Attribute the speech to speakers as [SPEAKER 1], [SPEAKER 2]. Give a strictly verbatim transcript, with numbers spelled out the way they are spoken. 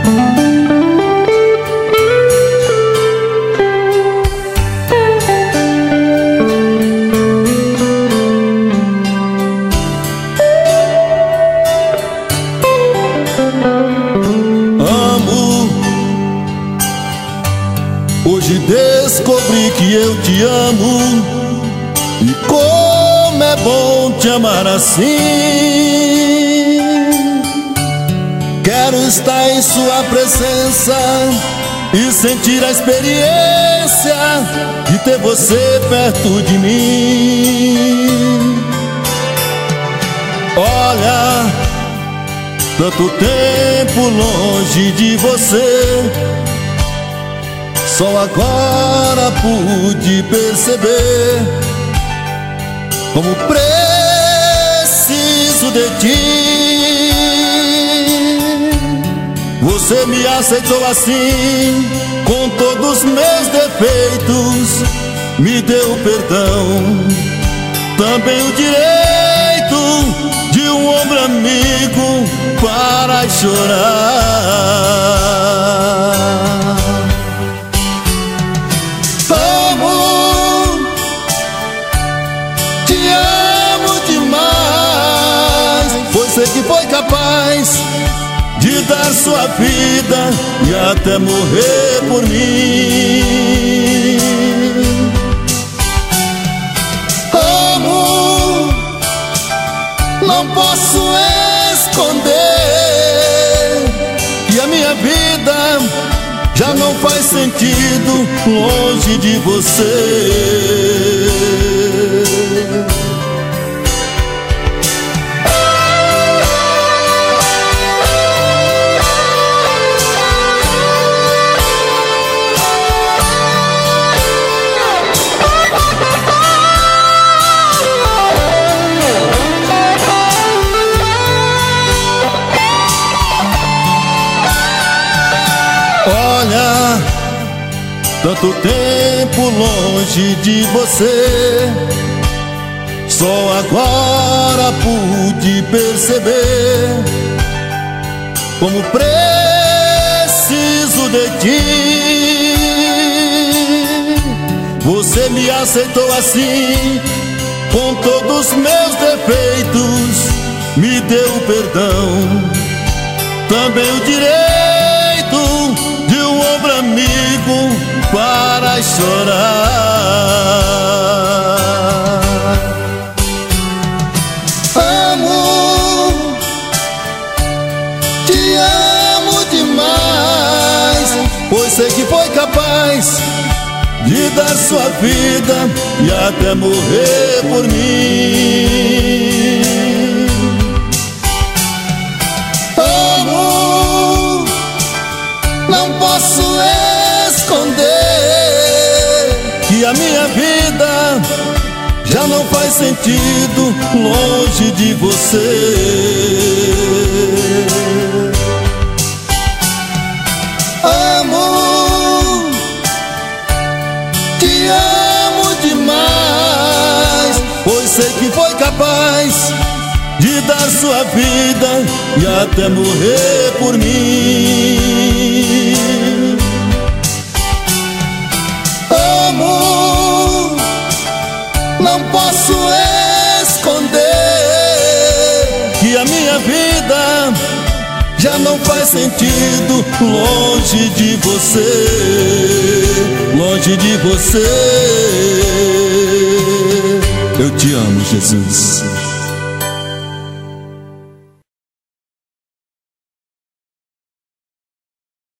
[SPEAKER 1] Hoje descobri que eu te amo, e como é bom te amar assim. Quero estar em sua presença e sentir a experiência de ter você perto de mim. Olha, tanto tempo longe de você, só agora pude perceber como preciso de ti. Você me aceitou assim, com todos os meus defeitos, me deu perdão, também o direito de um ombro amigo para chorar. Você que foi capaz de dar sua vida e até morrer por mim. Amo, não posso esconder que a minha vida já não faz sentido longe de você. Olha, tanto tempo longe de você, só agora pude perceber como preciso de ti. Você me aceitou assim, com todos os meus defeitos, me deu perdão, também o direito de um ombro amigo para chorar. Amo, te amo demais, pois sei que foi capaz de dar sua vida e até morrer por mim. Não posso esconder que a minha vida já não faz sentido longe de você. Amo, te amo demais, pois sei que foi capaz de dar sua vida e até morrer por mim. Amo, não posso esconder que a minha vida já não faz sentido longe de você, longe de você. Eu te amo, Jesus.